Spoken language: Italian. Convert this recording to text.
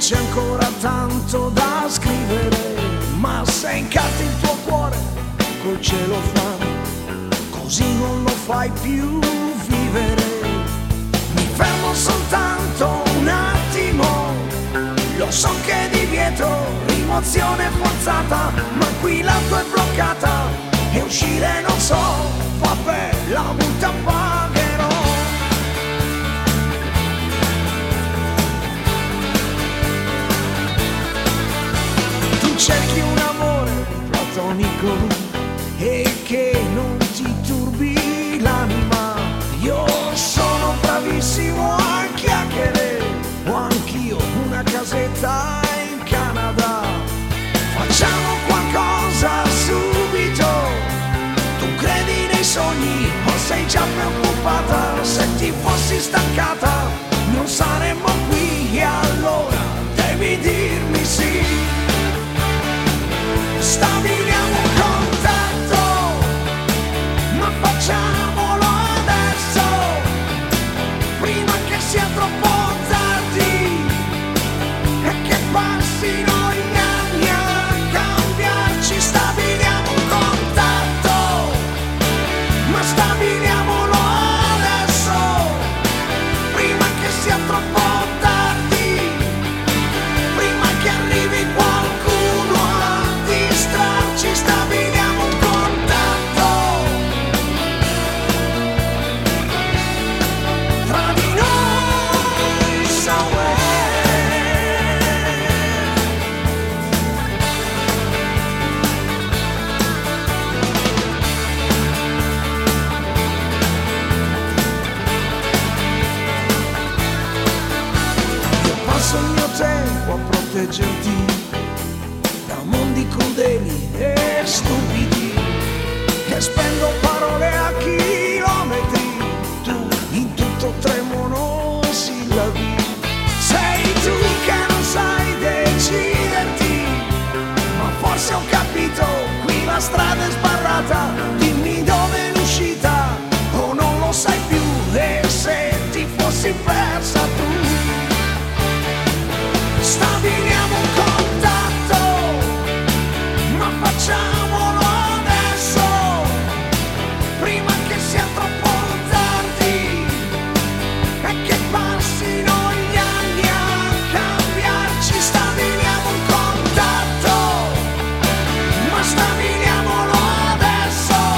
c'è ancora tanto da scrivere, ma se incarti il tuo cuore col celofano, così non lo fai più vivere. Mi fermo soltanto un attimo, lo so che è divieto, rimozione forzata, ma qui l'auto è bloccata e uscire non so, vabbè, la multa pagherò. Tu cerchi un amore platonico e che non ti turbi l'anima. Io sono bravissimo a chiacchiere, ho anch'io una casetta in Canada. Facciamo qualcosa subito, tu credi nei sogni o sei già preoccupata? Se ti fossi stancata non saremmo qui e allora devi dirmi sì. Stabiliamo un contatto, ma facciamolo adesso, prima che sia troppo tardi e che passino gli anni a cambiarci. Stabiliamo un contatto, ma stabiliamolo adesso, prima che sia troppo tardi, prima che arrivi qualcuno a distrarci. Stabiliamo un contatto tra di noi, somewhere. Io passo il mio tempo a proteggerti da mondi crudeli e stupidi, e spendo parole a chilometri, tu in tutto tre monosillabi. Sei tu che non sai deciderti, ma forse ho capito, qui la strada è sbarrata, dimmi dove è l'uscita o non lo sai più, e se ti fossi persa tu. Stabiliamo un contatto, ma facciamolo adesso, prima che sia troppo tardi e che passino gli anni a cambiarci. Stabiliamo un contatto, ma stabiliamolo adesso,